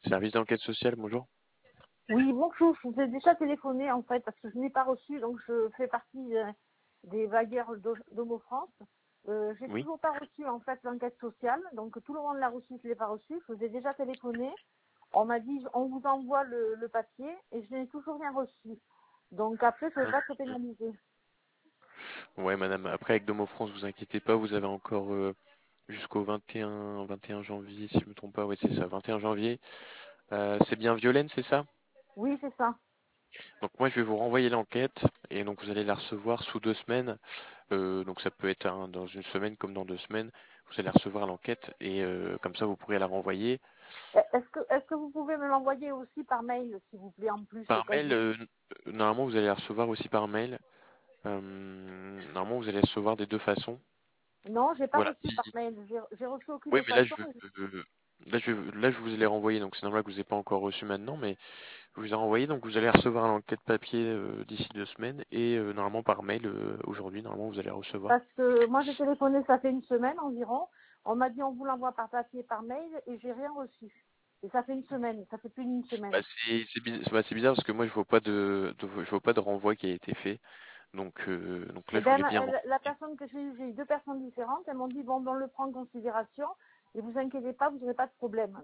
Service d'enquête sociale, bonjour. Oui, bonjour, je vous ai déjà téléphoné en fait parce que je n'ai pas reçu, donc je fais partie des vagueurs d'Homo France. J'ai Oui. toujours pas reçu en fait l'enquête sociale, donc tout le monde l'a reçu, je l'ai pas reçu. Je vous ai déjà téléphoné, on m'a dit on vous envoie le papier et je n'ai toujours rien reçu. Donc après je ne vais pas être pénalisée. Ouais, madame. Après, avec Domo France, vous inquiétez pas, vous avez encore jusqu'au 21 janvier, si je me trompe pas. Ouais, c'est ça, 21 janvier. C'est bien Violaine, c'est ça? Oui, c'est ça. Donc moi, je vais vous renvoyer l'enquête et donc vous allez la recevoir sous 2 semaines. Donc ça peut être dans une semaine comme dans 2 semaines. Vous allez recevoir l'enquête et comme ça, vous pourrez la renvoyer. Est-ce que vous pouvez me l'envoyer aussi par mail, s'il vous plaît, en plus, au Par cas mail, où? normalement, vous allez la recevoir aussi par mail. Normalement, vous allez la recevoir des deux façons. Non, j'ai pas Voilà. reçu par mail. J'ai reçu Oui, aucune mais là, façon. là, je vous ai renvoyé, donc c'est normal que vous n'ayez pas encore reçu maintenant, mais je vous ai renvoyé, donc vous allez recevoir l'enquête papier d'ici 2 semaines, et normalement par mail aujourd'hui, normalement vous allez recevoir. Parce que moi, j'ai téléphoné, ça fait une semaine environ. On m'a dit, on vous l'envoie par papier, par mail, et j'ai rien reçu. Et ça fait une semaine, ça fait plus d'une Bah, semaine. c'est bizarre parce que moi je vois pas je vois pas de renvoi qui a été fait, donc là Et je voulais ben, bien. la personne que j'ai eu deux personnes différentes, elles m'ont dit, bon, on le prend en considération, et vous inquiétez pas, vous n'aurez pas de problème.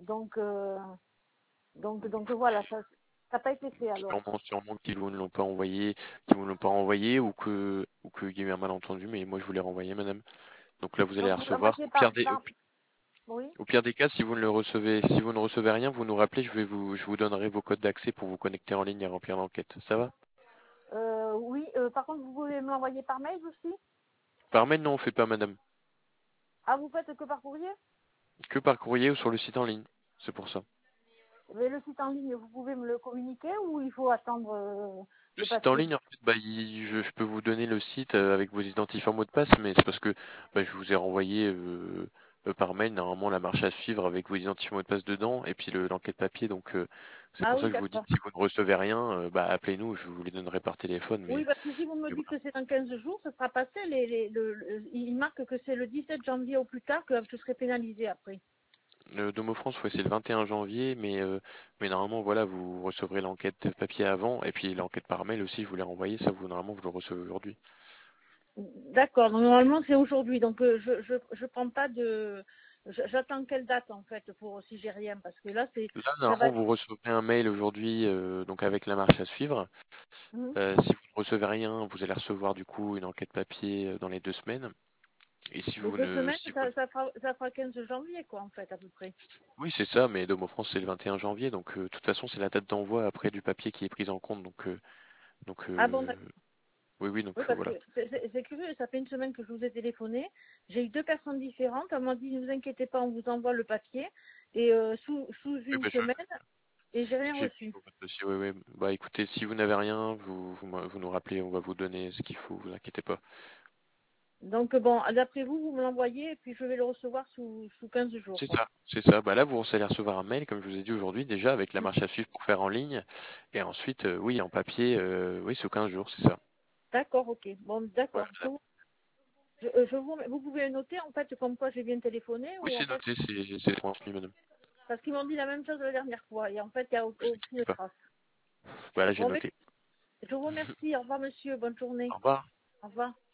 Donc voilà, ça n'a pas été fait alors. Sûrement qu'ils vous ne l'ont pas envoyé, qu'ils vous l'ont pas envoyé ou qu'il y a eu un malentendu, mais moi je voulais renvoyer, madame. Donc là vous allez Donc la vous recevoir. l'envoyez oui. Au pire des cas, si vous ne le recevez, si vous ne recevez rien, vous nous rappelez, je vous donnerai vos codes d'accès pour vous connecter en ligne et remplir l'enquête. Ça va? Oui, par contre, vous pouvez me l'envoyer par mail aussi? Par mail, non, on fait pas, madame. Ah, vous faites que par courrier? Que par courrier ou sur le site en ligne. C'est pour ça. Mais le site en ligne, vous pouvez me le communiquer ou il faut attendre Le le site en papier? ligne, en fait, bah, je peux vous donner le site avec vos identifiants mots de passe, mais c'est parce que bah, je vous ai renvoyé par mail normalement la marche à suivre avec vos identifiants mots de passe dedans et puis l'enquête papier. Donc c'est Ah pour ça oui, que je vous dis d'accord. si vous ne recevez rien, bah, appelez-nous, je vous les donnerai par téléphone. Oui, parce que si vous me Mais dites voilà. que c'est dans 15 jours, ce sera passé. Il marque que c'est le 17 janvier au plus tard que je serai pénalisée après. Domo France, ouais, c'est le 21 janvier, mais normalement voilà, vous recevrez l'enquête papier avant et puis l'enquête par mail aussi, je vous l'ai renvoyé, ça vous normalement vous le recevez aujourd'hui. D'accord. Donc, normalement, c'est aujourd'hui. Donc, je prends pas de. J'attends quelle date en fait pour si j'ai rien parce que là, Là, ça va. normalement, vous recevrez un mail aujourd'hui, donc avec la marche à suivre. Mhm. Si vous ne recevez rien, vous allez recevoir du coup une enquête papier dans les 2 semaines. Et si Mais vous deux ne, semaines, si vous, ça fera 15 janvier quoi en fait à peu près. oui, c'est ça, mais Domo France c'est le 21 janvier, donc de toute façon c'est la date d'envoi après du papier qui est prise en compte, donc Ah bon, oui, oui, donc oui, parce que voilà. c'est curieux, ça fait une semaine que je vous ai téléphoné. J'ai eu deux personnes différentes. Elles m'ont dit, ne vous inquiétez pas, on vous envoie le papier. Et sous Oui, une bah, semaine, et j'ai rien j'ai vu reçu. dans votre dossier, oui, oui. Bah écoutez, si vous n'avez rien, vous nous rappelez, on va vous donner ce qu'il faut, vous inquiétez pas. Donc bon, d'après vous, vous me l'envoyez et puis je vais le recevoir sous 15 jours, C'est quoi. ça, c'est ça. Bah là, vous allez recevoir un mail, comme je vous ai dit aujourd'hui, déjà avec la marche à suivre pour faire en ligne, et ensuite, oui, en papier, oui, sous 15 jours, c'est ça. D'accord, ok. Bon, Voilà, d'accord. madame. Vous pouvez noter en fait comme quoi j'ai bien téléphoné Oui, ou en c'est fait noté, c'est transmis, madame. parce qu'ils m'ont dit la même chose la dernière fois et en fait il n'y a Ne vous inquiétez aucune pas. trace. Voilà, j'ai Bon, mais noté. je vous remercie. Au revoir, monsieur. Bonne Au journée. revoir. Au revoir.